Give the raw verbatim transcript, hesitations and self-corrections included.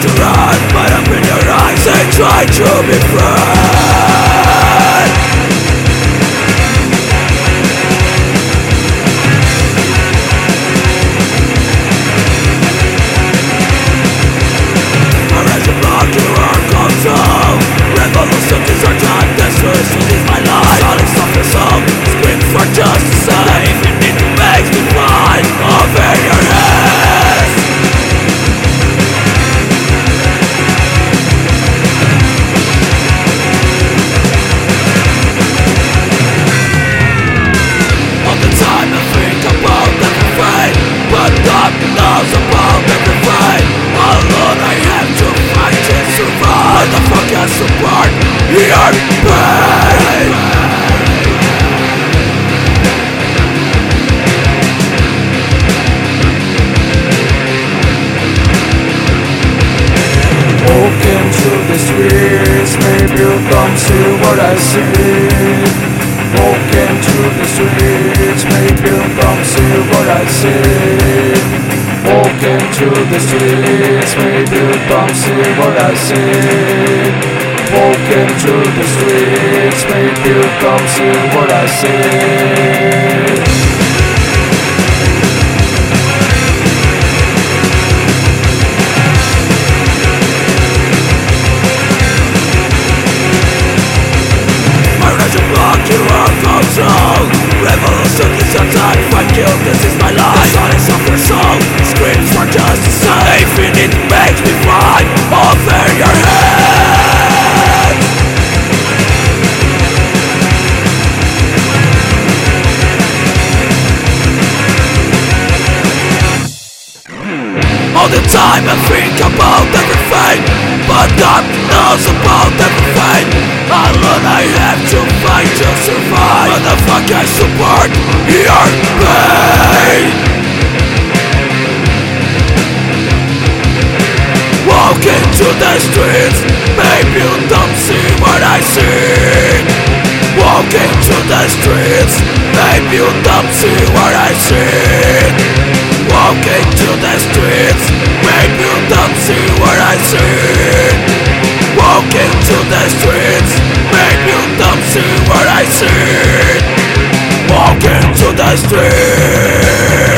to run, but up in your eyes they try to be free. My rage is blocked to our control. Revolution is our time, destruction is my life. Silence of your soul, scream for justice. Even it makes me fly over your heads. All the time I think about everything, but God knows about everything. Alone I have to fight to survive. What the fuck has support your pain? Walking through the streets, maybe you don't see what I see. Walking through the streets, maybe you don't see what I see. Walking through the streets, maybe you don't see what I see. Walking through the streets, maybe you don't see what I see. Revolution is your time, fight you, this is my life. The silence of your soul screams for justice. Even it makes me fly over your head. All the time I think about everything, but God knows about everything. Alone I have to fight to survive. Motherfucker, I support your pain. Walking to the streets, maybe you don't see what I see. Walking to the streets, maybe you don't see what I see. Walking to the streets, maybe you don't see what I see. Walking to the streets, maybe you don't see what I see. Walking to the streets.